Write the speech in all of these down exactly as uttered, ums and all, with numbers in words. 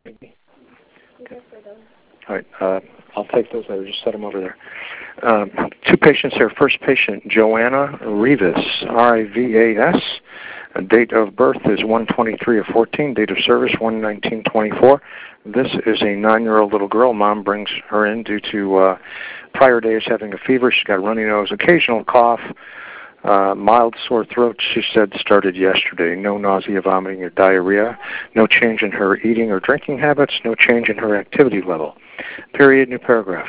All right, uh, I'll take those. I just set them over there. Um, two patients here. First patient, Joanna Rivas, R I V A S. Date of birth is one twenty-three of fourteen. Date of service one nineteen twenty-four. This is a nine-year-old little girl. Mom brings her in due to uh, prior days having a fever. She's got a runny nose, occasional cough, uh, mild sore throat. She said started yesterday. No nausea, vomiting, or diarrhea. No change in her eating or drinking habits. No change in her activity level. Period. New paragraph.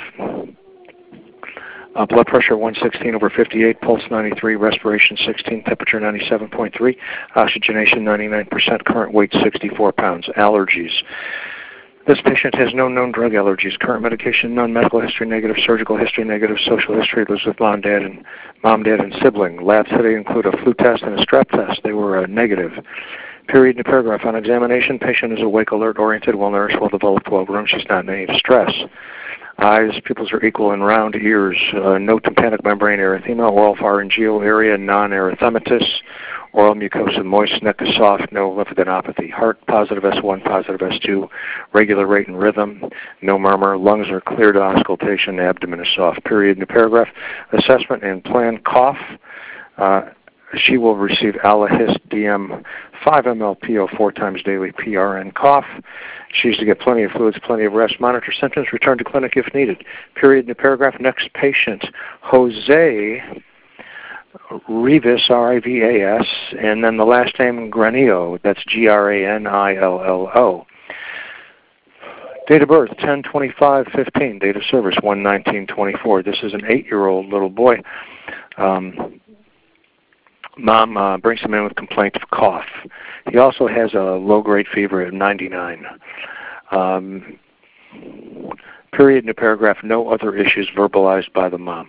Uh, blood pressure one sixteen over fifty-eight, pulse ninety-three, respiration sixteen, temperature ninety-seven point three, oxygenation ninety-nine percent, current weight sixty-four pounds. Allergies. This patient has no known drug allergies. Current medication none. Medical history negative. Surgical history negative. Social history lives with mom, dad, and mom, dad, and sibling. Labs today include a flu test and a strep test. They were uh, negative. Period. New paragraph. On examination, patient is awake, alert, oriented, well nourished, well developed, well grown. She's not in any distress. Eyes, pupils are equal and round. Ears, uh, no tympanic membrane erythema. Oral pharyngeal area, non-erythematous. Oral mucosa moist. Neck is soft. No lymphadenopathy. Heart, positive S one, positive S two. Regular rate and rhythm. No murmur. Lungs are clear to auscultation. Abdomen is soft. Period. New paragraph. Assessment and plan. Cough. Uh, she will receive Alahist D M five milliliters P O four times daily. P R N cough. She's to get plenty of fluids, plenty of rest, monitor symptoms, return to clinic if needed. Period. New paragraph. Next patient, Jose Rivas, R I V A S, and then the last name Granillo. That's G R A N I L L O. Date of birth, ten twenty-five fifteen. Date of service, one nineteen twenty-four. This is an eight-year-old little boy. Um, Mom uh, brings him in with complaint of cough. He also has a low-grade fever of ninety-nine. Um, period. New paragraph. No other issues verbalized by the mom.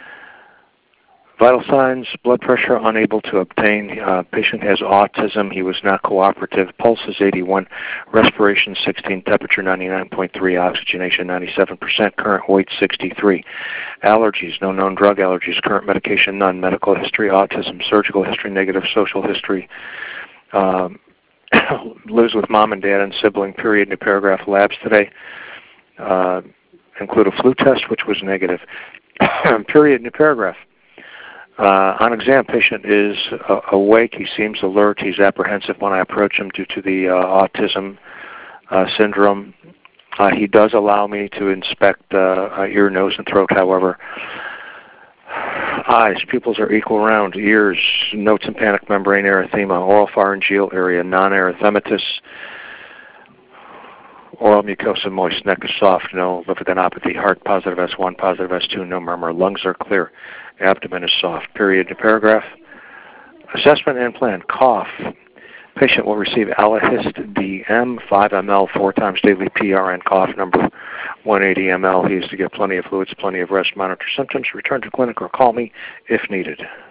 Vital signs, blood pressure unable to obtain. Uh, patient has autism. He was not cooperative. Pulse is eighty-one. Respiration sixteen. Temperature ninety-nine point three. Oxygenation ninety-seven percent. Current weight sixty-three. Allergies, no known drug allergies. Current medication none. Medical history, autism. Surgical history negative. Social history. Um, lives with mom and dad and sibling. Period. New paragraph. Labs today uh, include a flu test, which was negative. Period. New paragraph. Uh, on exam, patient is uh, awake. He seems alert. He's apprehensive when I approach him due to the uh, autism uh, syndrome. Uh, he does allow me to inspect uh, ear, nose, and throat, however. Eyes, pupils are equal round. Ears, no tympanic membrane erythema. Oral pharyngeal area, non-erythematous. Oral mucosa moist. Neck is soft. No lymphadenopathy. Heart, positive S one, positive S two. No murmur. Lungs are clear. Abdomen is soft. Period. New paragraph. Assessment and plan. Cough. Patient will receive Alahist D M five milliliters four times daily. P R N cough number one eighty milliliters. He is to get plenty of fluids, plenty of rest, monitor symptoms, return to clinic, or call me if needed.